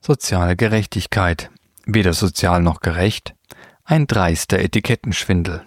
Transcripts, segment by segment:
Soziale Gerechtigkeit. Weder sozial noch gerecht. Ein dreister Etikettenschwindel.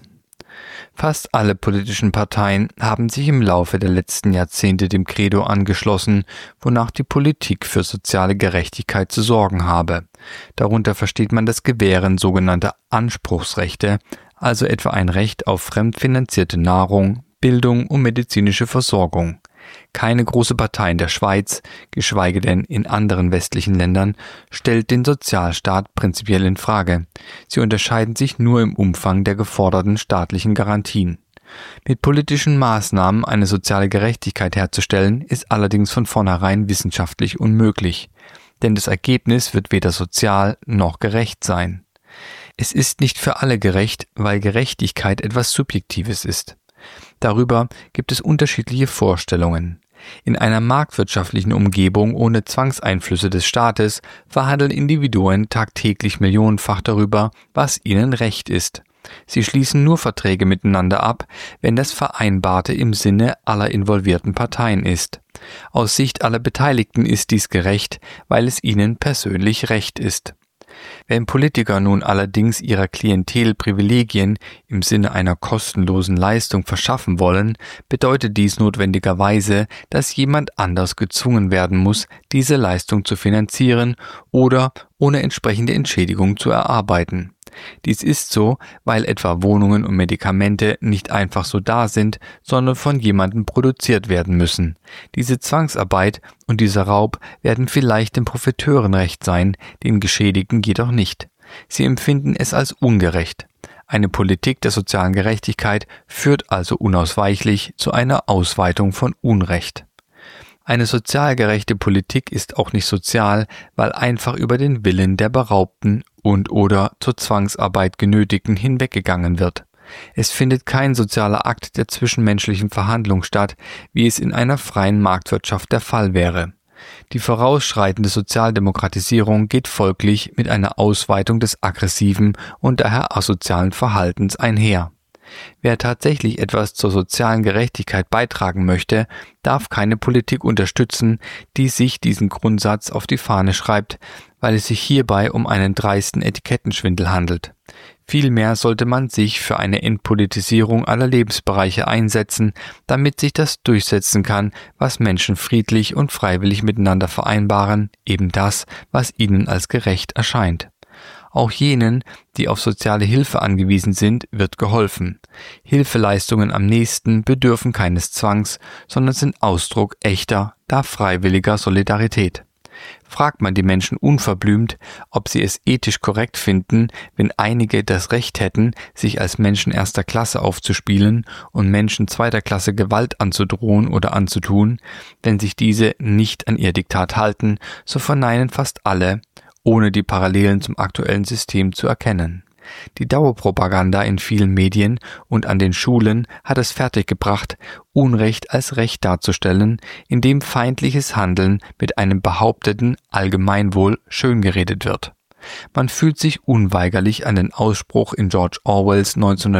Fast alle politischen Parteien haben sich im Laufe der letzten Jahrzehnte dem Credo angeschlossen, wonach die Politik für soziale Gerechtigkeit zu sorgen habe. Darunter versteht man das Gewähren sogenannter Anspruchsrechte, also etwa ein Recht auf fremdfinanzierte Nahrung, Bildung und medizinische Versorgung. Keine große Partei in der Schweiz, geschweige denn in anderen westlichen Ländern, stellt den Sozialstaat prinzipiell in Frage. Sie unterscheiden sich nur im Umfang der geforderten staatlichen Garantien. Mit politischen Maßnahmen eine soziale Gerechtigkeit herzustellen, ist allerdings von vornherein wissenschaftlich unmöglich. Denn das Ergebnis wird weder sozial noch gerecht sein. Es ist nicht für alle gerecht, weil Gerechtigkeit etwas Subjektives ist. Darüber gibt es unterschiedliche Vorstellungen. In einer marktwirtschaftlichen Umgebung ohne Zwangseinflüsse des Staates verhandeln Individuen tagtäglich millionenfach darüber, was ihnen recht ist. Sie schließen nur Verträge miteinander ab, wenn das Vereinbarte im Sinne aller involvierten Parteien ist. Aus Sicht aller Beteiligten ist dies gerecht, weil es ihnen persönlich recht ist. Wenn Politiker nun allerdings ihrer Klientel Privilegien im Sinne einer kostenlosen Leistung verschaffen wollen, bedeutet dies notwendigerweise, dass jemand anders gezwungen werden muss, diese Leistung zu finanzieren oder ohne entsprechende Entschädigung zu erarbeiten. Dies ist so, weil etwa Wohnungen und Medikamente nicht einfach so da sind, sondern von jemandem produziert werden müssen. Diese Zwangsarbeit und dieser Raub werden vielleicht den Profiteuren recht sein, den Geschädigten jedoch nicht. Sie empfinden es als ungerecht. Eine Politik der sozialen Gerechtigkeit führt also unausweichlich zu einer Ausweitung von Unrecht. Eine sozial gerechte Politik ist auch nicht sozial, weil einfach über den Willen der Beraubten und/oder zur Zwangsarbeit Genötigten hinweggegangen wird. Es findet kein sozialer Akt der zwischenmenschlichen Verhandlung statt, wie es in einer freien Marktwirtschaft der Fall wäre. Die vorausschreitende Sozialdemokratisierung geht folglich mit einer Ausweitung des aggressiven und daher asozialen Verhaltens einher. Wer tatsächlich etwas zur sozialen Gerechtigkeit beitragen möchte, darf keine Politik unterstützen, die sich diesen Grundsatz auf die Fahne schreibt, weil es sich hierbei um einen dreisten Etikettenschwindel handelt. Vielmehr sollte man sich für eine Entpolitisierung aller Lebensbereiche einsetzen, damit sich das durchsetzen kann, was Menschen friedlich und freiwillig miteinander vereinbaren, eben das, was ihnen als gerecht erscheint. Auch jenen, die auf soziale Hilfe angewiesen sind, wird geholfen. Hilfeleistungen am nächsten bedürfen keines Zwangs, sondern sind Ausdruck echter, freiwilliger Solidarität. Fragt man die Menschen unverblümt, ob sie es ethisch korrekt finden, wenn einige das Recht hätten, sich als Menschen erster Klasse aufzuspielen und Menschen zweiter Klasse Gewalt anzudrohen oder anzutun, wenn sich diese nicht an ihr Diktat halten, so verneinen fast alle, ohne die Parallelen zum aktuellen System zu erkennen. Die Dauerpropaganda in vielen Medien und an den Schulen hat es fertiggebracht, Unrecht als Recht darzustellen, indem feindliches Handeln mit einem behaupteten Allgemeinwohl schöngeredet wird. Man fühlt sich unweigerlich an den Ausspruch in George Orwells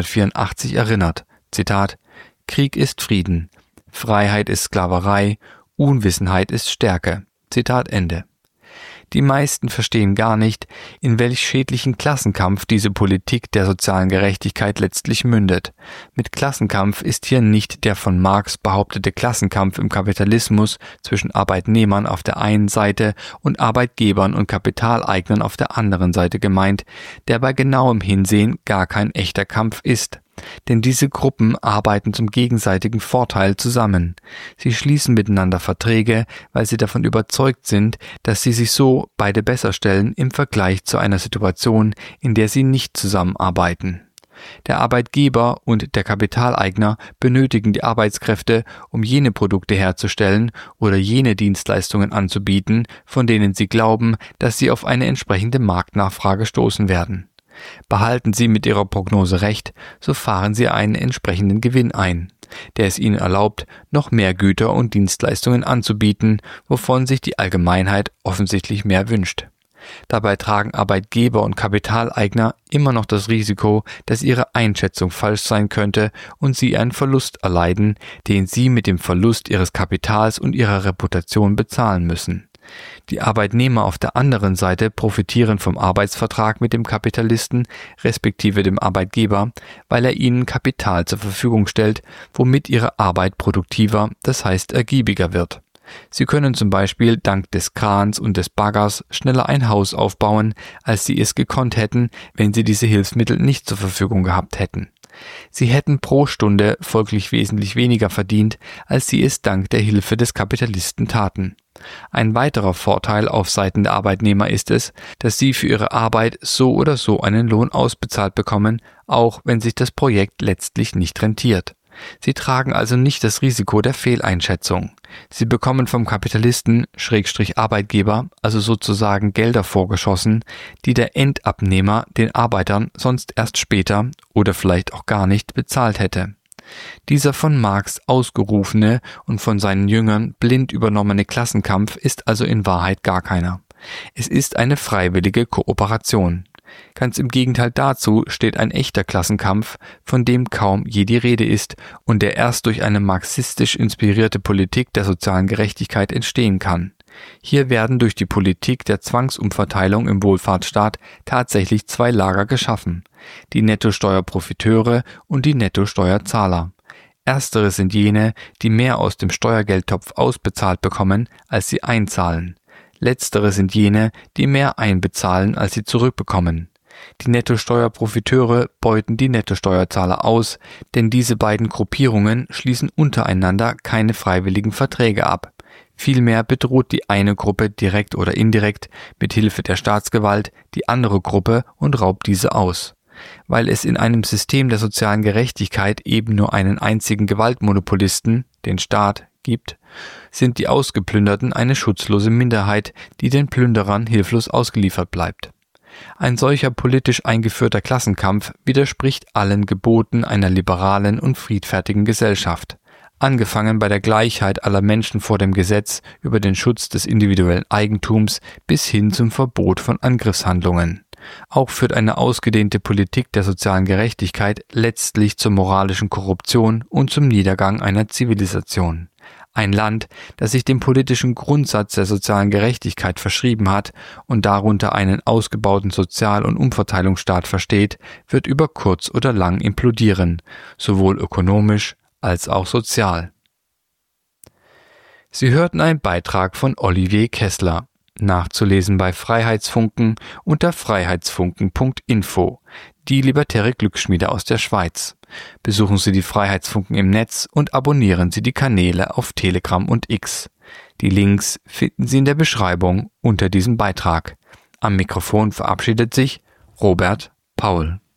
1984 erinnert. Zitat: Krieg ist Frieden, Freiheit ist Sklaverei, Unwissenheit ist Stärke. Zitat Ende. Die meisten verstehen gar nicht, in welch schädlichen Klassenkampf diese Politik der sozialen Gerechtigkeit letztlich mündet. Mit Klassenkampf ist hier nicht der von Marx behauptete Klassenkampf im Kapitalismus zwischen Arbeitnehmern auf der einen Seite und Arbeitgebern und Kapitaleignern auf der anderen Seite gemeint, der bei genauem Hinsehen gar kein echter Kampf ist. Denn diese Gruppen arbeiten zum gegenseitigen Vorteil zusammen. Sie schließen miteinander Verträge, weil sie davon überzeugt sind, dass sie sich so beide besser stellen im Vergleich zu einer Situation, in der sie nicht zusammenarbeiten. Der Arbeitgeber und der Kapitaleigner benötigen die Arbeitskräfte, um jene Produkte herzustellen oder jene Dienstleistungen anzubieten, von denen sie glauben, dass sie auf eine entsprechende Marktnachfrage stoßen werden. Behalten Sie mit Ihrer Prognose recht, so fahren Sie einen entsprechenden Gewinn ein, der es Ihnen erlaubt, noch mehr Güter und Dienstleistungen anzubieten, wovon sich die Allgemeinheit offensichtlich mehr wünscht. Dabei tragen Arbeitgeber und Kapitaleigner immer noch das Risiko, dass ihre Einschätzung falsch sein könnte und sie einen Verlust erleiden, den sie mit dem Verlust ihres Kapitals und ihrer Reputation bezahlen müssen. Die Arbeitnehmer auf der anderen Seite profitieren vom Arbeitsvertrag mit dem Kapitalisten respektive dem Arbeitgeber, weil er ihnen Kapital zur Verfügung stellt, womit ihre Arbeit produktiver, das heißt ergiebiger wird. Sie können zum Beispiel dank des Krans und des Baggers schneller ein Haus aufbauen, als sie es gekonnt hätten, wenn sie diese Hilfsmittel nicht zur Verfügung gehabt hätten. Sie hätten pro Stunde folglich wesentlich weniger verdient, als sie es dank der Hilfe des Kapitalisten taten. Ein weiterer Vorteil auf Seiten der Arbeitnehmer ist es, dass sie für ihre Arbeit so oder so einen Lohn ausbezahlt bekommen, auch wenn sich das Projekt letztlich nicht rentiert. Sie tragen also nicht das Risiko der Fehleinschätzung. Sie bekommen vom Kapitalisten /Arbeitgeber also sozusagen Gelder vorgeschossen, die der Endabnehmer den Arbeitern sonst erst später oder vielleicht auch gar nicht bezahlt hätte. Dieser von Marx ausgerufene und von seinen Jüngern blind übernommene Klassenkampf ist also in Wahrheit gar keiner. Es ist eine freiwillige Kooperation. Ganz im Gegenteil dazu steht ein echter Klassenkampf, von dem kaum je die Rede ist und der erst durch eine marxistisch inspirierte Politik der sozialen Gerechtigkeit entstehen kann. Hier werden durch die Politik der Zwangsumverteilung im Wohlfahrtsstaat tatsächlich zwei Lager geschaffen: die Nettosteuerprofiteure und die Nettosteuerzahler. Erstere sind jene, die mehr aus dem Steuergeldtopf ausbezahlt bekommen, als sie einzahlen. Letztere sind jene, die mehr einbezahlen, als sie zurückbekommen. Die Nettosteuerprofiteure beuten die Nettosteuerzahler aus, denn diese beiden Gruppierungen schließen untereinander keine freiwilligen Verträge ab. Vielmehr bedroht die eine Gruppe direkt oder indirekt mit Hilfe der Staatsgewalt die andere Gruppe und raubt diese aus. Weil es in einem System der sozialen Gerechtigkeit eben nur einen einzigen Gewaltmonopolisten, den Staat, gibt, sind die Ausgeplünderten eine schutzlose Minderheit, die den Plünderern hilflos ausgeliefert bleibt. Ein solcher politisch eingeführter Klassenkampf widerspricht allen Geboten einer liberalen und friedfertigen Gesellschaft, angefangen bei der Gleichheit aller Menschen vor dem Gesetz über den Schutz des individuellen Eigentums bis hin zum Verbot von Angriffshandlungen. Auch führt eine ausgedehnte Politik der sozialen Gerechtigkeit letztlich zur moralischen Korruption und zum Niedergang einer Zivilisation. Ein Land, das sich dem politischen Grundsatz der sozialen Gerechtigkeit verschrieben hat und darunter einen ausgebauten Sozial- und Umverteilungsstaat versteht, wird über kurz oder lang implodieren, sowohl ökonomisch als auch sozial. Sie hörten einen Beitrag von Olivier Kessler, nachzulesen bei Freiheitsfunken unter freiheitsfunken.info, die libertäre Glücksschmiede aus der Schweiz. Besuchen Sie die Freiheitsfunken im Netz und abonnieren Sie die Kanäle auf Telegram und X. Die Links finden Sie in der Beschreibung unter diesem Beitrag. Am Mikrofon verabschiedet sich Robert Paul.